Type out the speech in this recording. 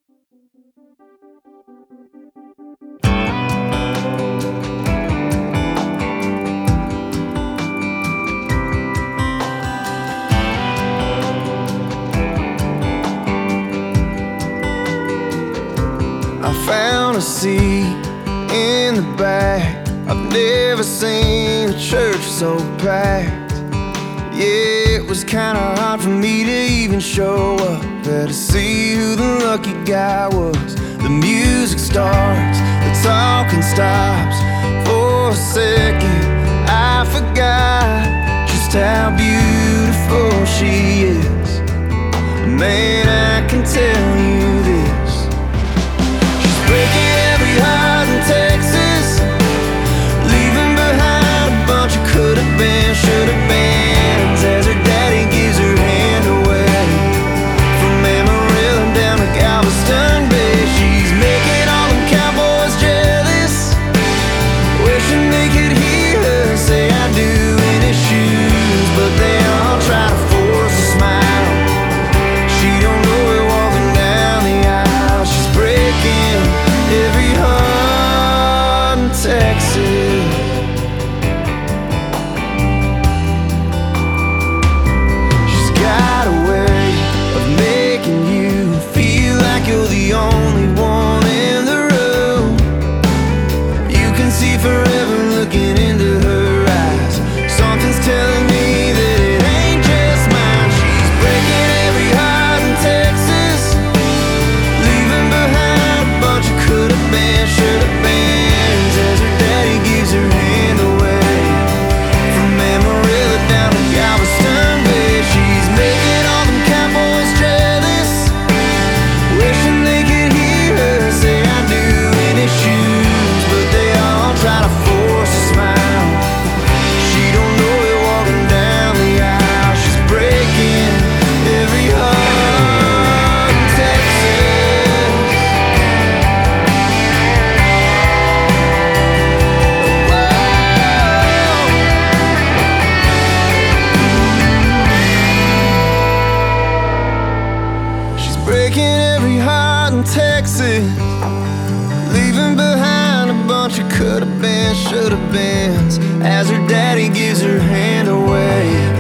I found a seat in the back. I've never seen a church so packed. Yeah, it was kinda hard for me to even show up there to see who the lucky guy was. The music starts, the talking stops. For a second, I forgot just how beautiful she is. Man, I can tell you this: she's breaking every heart in Texas, leaving behind a bunch of could've been, should've beens, as her daddy gives her hand away. From Amarillo down to Galveston Bay, she's making all them cowboys jealous, wishing they could hear her say I do in his shoes. But they all try to force a smile. She don't know it walking down the aisle. She's breaking every heart in Texas. She's got a way of making you feel like you're the only one in the room. You can see forever looking into her eyes. Something's telling me that it ain't just mine. She's breaking every heart in Texas, leaving behind a bunch of could've been, should've beens, as her daddy gives her hand away. From Amarillo down to Galveston Bay, she's making all them cowboys jealous, wishing they could hear her say I do in his shoes. But they all try to force a smile. She don't know it walking down the aisle. She's breaking every heart in Texas. She's breaking every heart in Texas, leaving behind a bunch of could've been, should've beens, as her daddy gives her hand away.